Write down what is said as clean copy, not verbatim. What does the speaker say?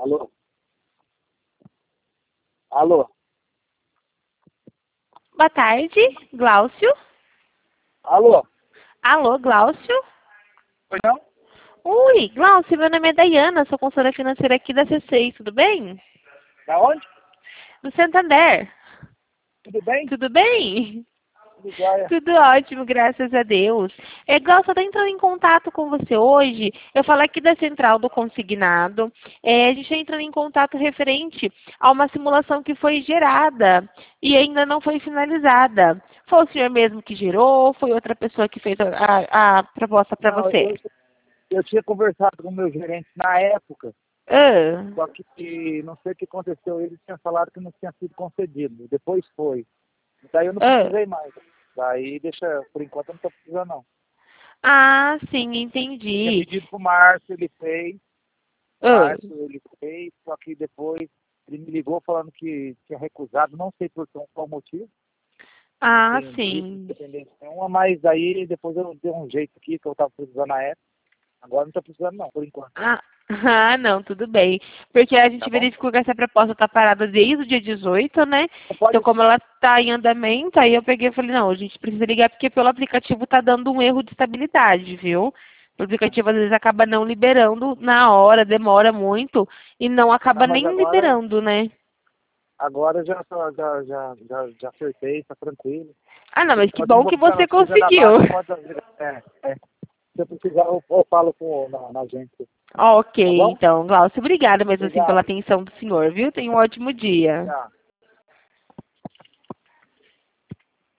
Alô? Alô? Boa tarde, Glaucio. Alô? Alô, Glaucio. Pois não? Oi, Glaucio, meu nome é Dayana, sou consultora financeira aqui da C6, tudo bem? Da onde? Do Santander. Tudo bem? Tudo bem? Tudo jóia. Tudo ótimo, graças a Deus. Glaucio, eu tô entrando em contato com você hoje. Eu falo aqui da Central do Consignado. A gente está entrando em contato referente a uma simulação que foi gerada e ainda não foi finalizada. Foi o senhor mesmo que gerou? Foi outra pessoa que fez a proposta para Não, você? eu tinha conversado com o meu gerente na época, Ah, só que não sei o que aconteceu, ele tinha falado que não tinha sido concedido, depois foi. Daí eu não ah. precisei mais. Daí deixa, por enquanto eu não estou precisando não. Ah, sim, Tinha entendi. pedido pro Márcio, ele fez, Ah, só que depois ele me ligou falando que tinha recusado, não sei por qual motivo, não ah, tenho dito, sim. independente nenhuma, mas daí depois eu dei um jeito aqui que eu estava precisando na época. Agora não estou precisando não, por enquanto. Ah, ah, não, tudo bem. Porque a Tá gente bom? verificou que essa proposta está parada desde o dia 18, né? Não Então, pode. como ela está em andamento, aí eu peguei e falei, não, a gente precisa ligar porque pelo aplicativo está dando um erro de estabilidade, viu? O aplicativo às vezes acaba não liberando na hora, demora muito e não acaba Não, mas nem liberando, né? agora já acertei, tá tranquilo. Ah, não, Por mas que enquanto eu não bom vou que ficar você precisando da conseguiu. base, pode se eu precisar, eu falo na agência. Ok, Tá bom? então, Glaucio, obrigada mesmo assim pela Obrigado. atenção do senhor, viu? Tenha um ótimo dia. Tchau.